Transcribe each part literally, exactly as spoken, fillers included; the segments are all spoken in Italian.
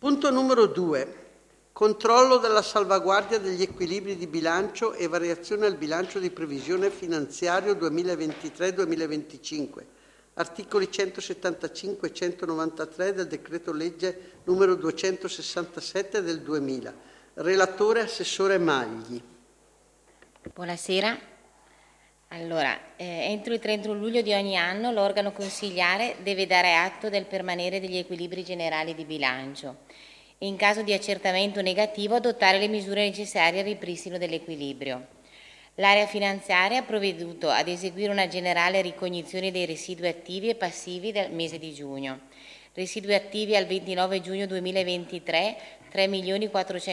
Punto numero due. Controllo della salvaguardia degli equilibri di bilancio e variazione al bilancio di previsione finanziario duemilaventitré duemilaventicinque. Articoli centosettantacinque e centonovantatré del decreto legge numero duecentosessantasette del duemila. Relatore Assessore Magli. Buonasera. Allora, eh, entro il trentuno luglio di ogni anno l'organo consiliare deve dare atto del permanere degli equilibri generali di bilancio e in caso di accertamento negativo adottare le misure necessarie al ripristino dell'equilibrio. L'area finanziaria ha provveduto ad eseguire una generale ricognizione dei residui attivi e passivi del mese di giugno. Residui attivi al ventinove giugno duemilaventitré tre milioni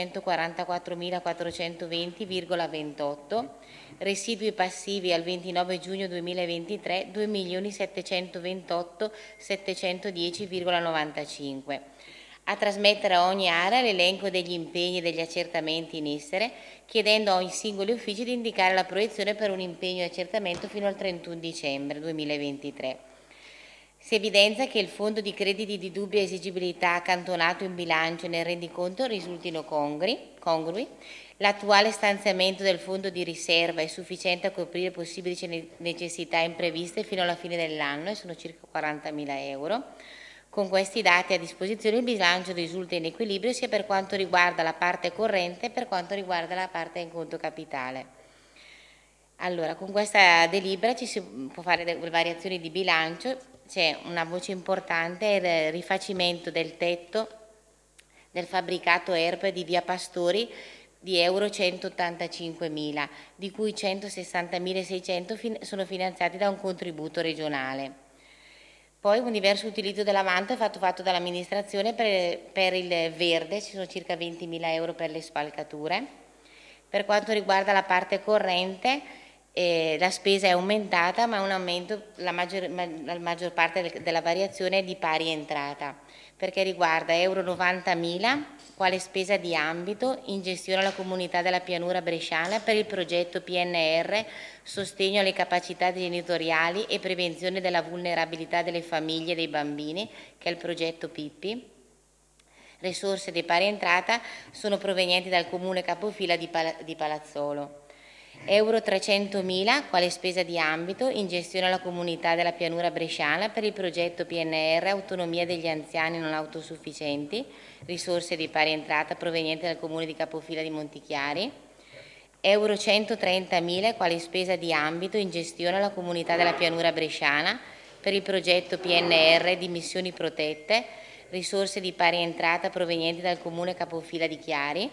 quattrocentoquarantaquattromilaquattrocentoventi virgola ventotto, residui passivi al ventinove giugno duemilaventitré due milioni settecentoventotto settecentodieci virgola novantacinque. A trasmettere a ogni area l'elenco degli impegni e degli accertamenti in essere, chiedendo ai singoli uffici di indicare la proiezione per un impegno e accertamento fino al trentuno dicembre duemilaventitré. Si evidenzia che il fondo di crediti di dubbia esigibilità accantonato in bilancio e nel rendiconto risultino congrui, congrui. L'attuale stanziamento del fondo di riserva è sufficiente a coprire possibili necessità impreviste fino alla fine dell'anno e sono circa quarantamila euro. Con questi dati a disposizione il bilancio risulta in equilibrio sia per quanto riguarda la parte corrente che per quanto riguarda la parte in conto capitale. Allora, con questa delibera ci si può fare delle variazioni di bilancio. C'è una voce importante, il rifacimento del tetto del fabbricato E R P di via Pastori di euro centottantacinquemila, di cui centosessantamila sono finanziati da un contributo regionale. Poi un diverso utilizzo dell'avanzo è fatto, fatto dall'amministrazione per, per il verde, ci sono circa ventimila euro per le spalcature. Per quanto riguarda la parte corrente, Eh, la spesa è aumentata, ma un aumento, la maggior, ma, la maggior parte del, della variazione è di pari entrata, perché riguarda euro novantamila quale spesa di ambito in gestione alla comunità della pianura bresciana per il progetto P N R sostegno alle capacità genitoriali e prevenzione della vulnerabilità delle famiglie e dei bambini, che è il progetto Pippi. Risorse di pari entrata sono provenienti dal comune capofila di, Pal- di Palazzolo. Euro trecentomila quale spesa di ambito in gestione alla comunità della pianura bresciana per il progetto P N R Autonomia degli anziani non autosufficienti, risorse di pari entrata provenienti dal comune di capofila di Montichiari. Euro centotrentamila quale spesa di ambito in gestione alla comunità della pianura bresciana per il progetto P N R di missioni protette, risorse di pari entrata provenienti dal comune capofila di Chiari.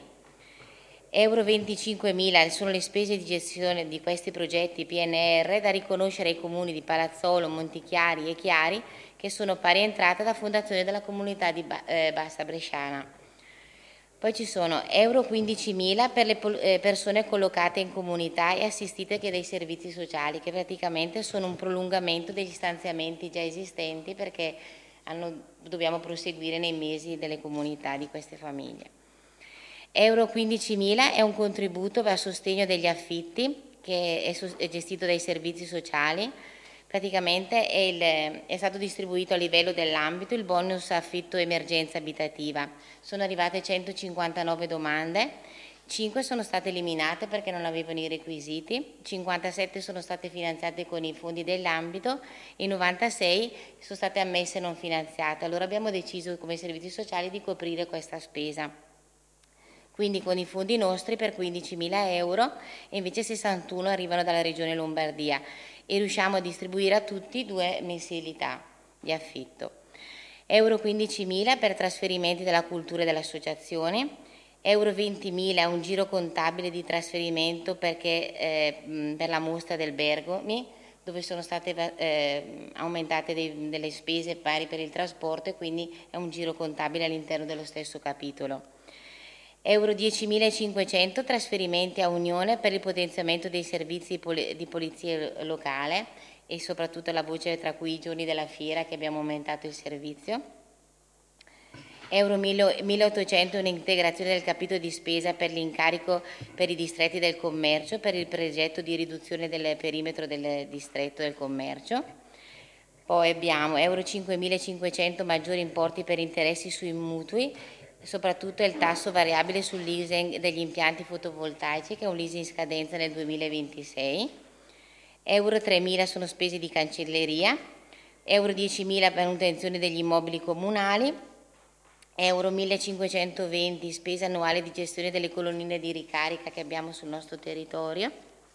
Euro venticinquemila sono le spese di gestione di questi progetti P N R da riconoscere ai comuni di Palazzolo, Montichiari e Chiari, che sono pari entrata da fondazione della comunità di Bassa Bresciana. Poi ci sono euro quindicimila per le persone collocate in comunità e assistite che dai servizi sociali, che praticamente sono un prolungamento degli stanziamenti già esistenti, perché hanno, dobbiamo proseguire nei mesi delle comunità di queste famiglie. Euro quindicimila è un contributo a sostegno degli affitti che è, è gestito dai servizi sociali. Praticamente è, il, è stato distribuito a livello dell'ambito il bonus affitto emergenza abitativa. Sono arrivate centocinquantanove domande, cinque sono state eliminate perché non avevano i requisiti, cinquantasette sono state finanziate con i fondi dell'ambito e novantasei sono state ammesse non finanziate. Allora abbiamo deciso come servizi sociali di coprire questa spesa. Quindi con i fondi nostri per quindicimila euro e invece sessantuno arrivano dalla regione Lombardia e riusciamo a distribuire a tutti due mensilità di affitto. Euro quindicimila per trasferimenti della cultura e delle associazioni, euro ventimila un giro contabile di trasferimento perché, eh, per la mostra del Bergomi, dove sono state eh, aumentate dei, delle spese pari per il trasporto e quindi è un giro contabile all'interno dello stesso capitolo. Euro diecimilacinquecento trasferimenti a Unione per il potenziamento dei servizi di polizia locale e soprattutto la voce tra cui i giorni della fiera che abbiamo aumentato il servizio. Euro milleottocento un'integrazione del capitolo di spesa per l'incarico per i distretti del commercio per il progetto di riduzione del perimetro del distretto del commercio. Poi abbiamo euro cinquemilacinquecento maggiori importi per interessi sui mutui soprattutto il tasso variabile sul leasing degli impianti fotovoltaici, che è un leasing in scadenza nel duemilaventisei, euro tremila sono spese di cancelleria, euro diecimila per manutenzione degli immobili comunali, euro millecinquecentoventi spesa annuale di gestione delle colonnine di ricarica che abbiamo sul nostro territorio,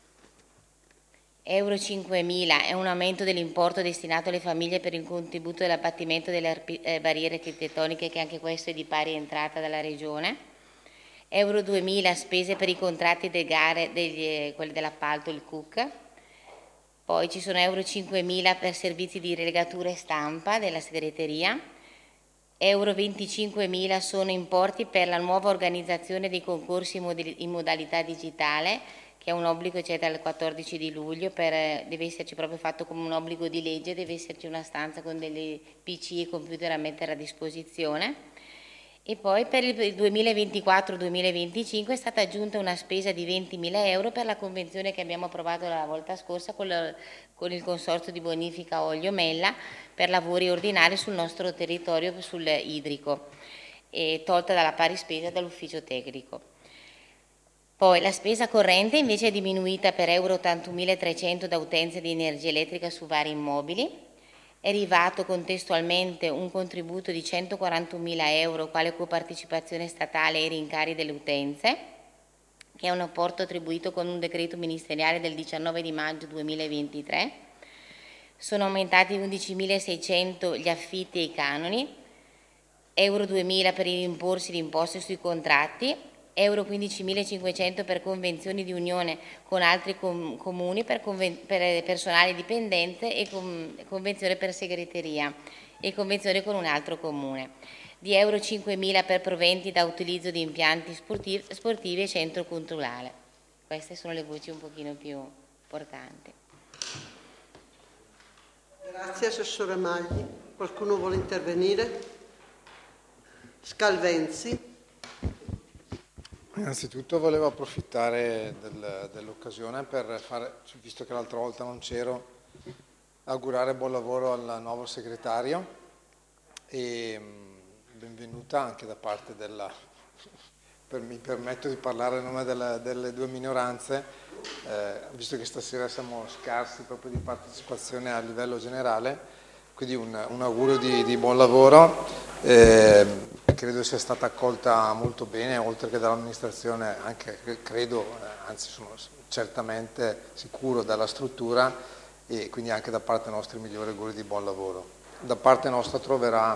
euro cinquemila è un aumento dell'importo destinato alle famiglie per il contributo dell'abbattimento delle arpi- eh, barriere architettoniche, che anche questo è di pari entrata dalla Regione, euro duemila spese per i contratti delle gare, degli, eh, quelli dell'appalto, il C U C, poi ci sono euro cinquemila per servizi di rilegatura e stampa della segreteria, euro venticinquemila sono importi per la nuova organizzazione dei concorsi in, mod- in modalità digitale, che è un obbligo che c'è dal quattordici di luglio, per, deve esserci proprio fatto come un obbligo di legge, deve esserci una stanza con delle P C e computer a mettere a disposizione. E poi per il duemilaventiquattro duemilaventicinque è stata aggiunta una spesa di ventimila euro per la convenzione che abbiamo approvato la volta scorsa con, la, con il Consorzio di Bonifica Olio Mella per lavori ordinari sul nostro territorio sul idrico, e tolta dalla pari spesa dall'ufficio tecnico. Poi la spesa corrente invece è diminuita per euro ottantunomilatrecento da utenze di energia elettrica su vari immobili. È arrivato contestualmente un contributo di centoquarantunomila euro quale copartecipazione statale ai rincari delle utenze, che è un apporto attribuito con un decreto ministeriale del diciannove di maggio duemilaventitré. Sono aumentati undicimilaseicento gli affitti e i canoni, euro duemila per i rimborsi di imposte sui contratti, euro quindicimilacinquecento per convenzioni di unione con altri com- comuni per, conven- per personale dipendente e com- convenzione per segreteria e convenzione con un altro comune, di euro cinquemila per proventi da utilizzo di impianti sportivi, sportivi e centro culturale. Queste sono le voci un pochino più importanti. Grazie Assessore Magli. Qualcuno vuole intervenire? Scalvenzi. Innanzitutto volevo approfittare del, dell'occasione per fare, visto che l'altra volta non c'ero, augurare buon lavoro al nuovo segretario e mh, benvenuta anche da parte della, per, mi permetto di parlare a nome della, delle due minoranze, eh, visto che stasera siamo scarsi proprio di partecipazione a livello generale, quindi un, un augurio di, di buon lavoro. Eh, credo sia stata accolta molto bene, oltre che dall'amministrazione, anche credo, anzi sono certamente sicuro dalla struttura, e quindi anche da parte nostra i migliori auguri di buon lavoro. Da parte nostra troverà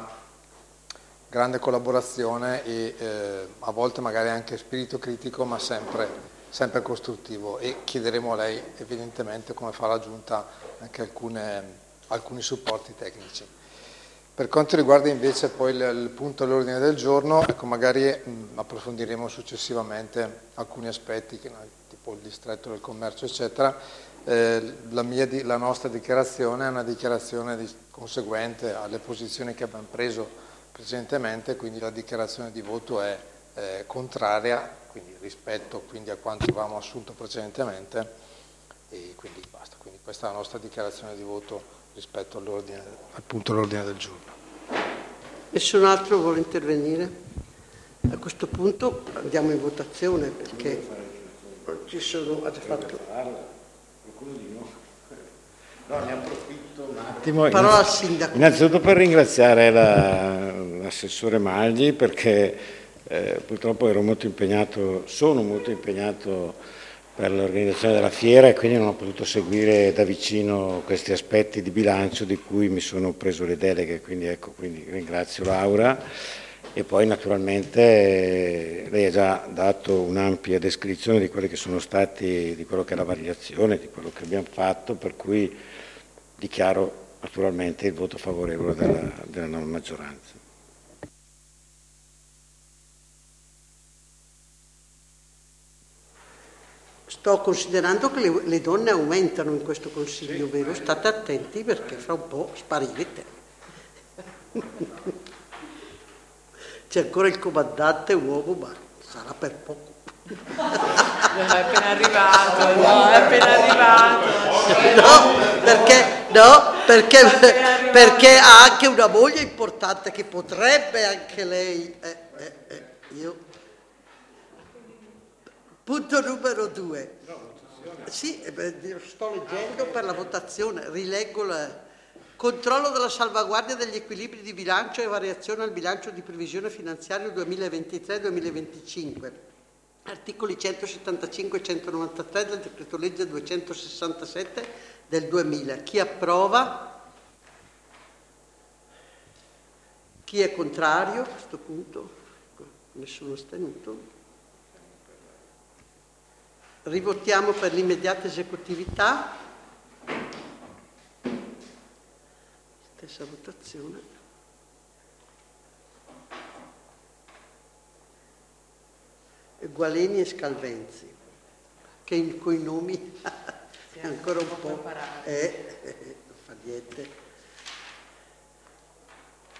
grande collaborazione e eh, a volte magari anche spirito critico, ma sempre, sempre costruttivo, e chiederemo a lei evidentemente, come fa la Giunta, anche alcune, alcuni supporti tecnici. Per quanto riguarda invece poi il, il punto all'ordine del giorno, ecco, magari mh, approfondiremo successivamente alcuni aspetti, che, tipo il distretto del commercio eccetera. Eh, la, mia, la nostra dichiarazione è una dichiarazione di, conseguente alle posizioni che abbiamo preso precedentemente, quindi la dichiarazione di voto è eh, contraria, quindi rispetto quindi a quanto avevamo assunto precedentemente, e quindi basta. Quindi questa è la nostra dichiarazione di voto rispetto all'ordine, al punto all'ordine del giorno. Nessun altro vuole intervenire? A questo punto andiamo in votazione, perché ci sono... Ha già fatto... Qualcuno di noi? No, ne approfitto un attimo. Parola al sindaco. Innanzitutto per ringraziare la, l'assessore Magli, perché eh, purtroppo ero molto impegnato, sono molto impegnato per l'organizzazione della fiera, e quindi non ho potuto seguire da vicino questi aspetti di bilancio di cui mi sono preso le deleghe, quindi ecco, quindi ringrazio Laura. E poi naturalmente eh, lei ha già dato un'ampia descrizione di quelli che sono stati, di quello che è la variazione, di quello che abbiamo fatto, per cui dichiaro naturalmente il voto favorevole della, della nuova maggioranza. Sto considerando che le, le donne aumentano in questo consiglio, sì, vero? State attenti, perché fra un po' sparirete. C'è ancora il comandante uomo, ma sarà per poco. No, è appena arrivato, no, è appena arrivato. No, perché, no, perché, perché ha anche una moglie importante che potrebbe anche lei... Eh. eh, eh, io... Punto numero due. Sì, eh, beh, sto leggendo per la votazione, rileggo la... Controllo della salvaguardia degli equilibri di bilancio e variazione al bilancio di previsione finanziario duemilaventitré duemilaventicinque. Articoli centosettantacinque e centonovantatré del decreto legge duecentosessantasette del duemila. Chi approva? Chi è contrario a questo punto? Nessuno astenuto. Rivotiamo per l'immediata esecutività. Stessa votazione. Gualeni e Scalvenzi, che in, coi nomi è ancora un po'... Eh, eh, non fa niente.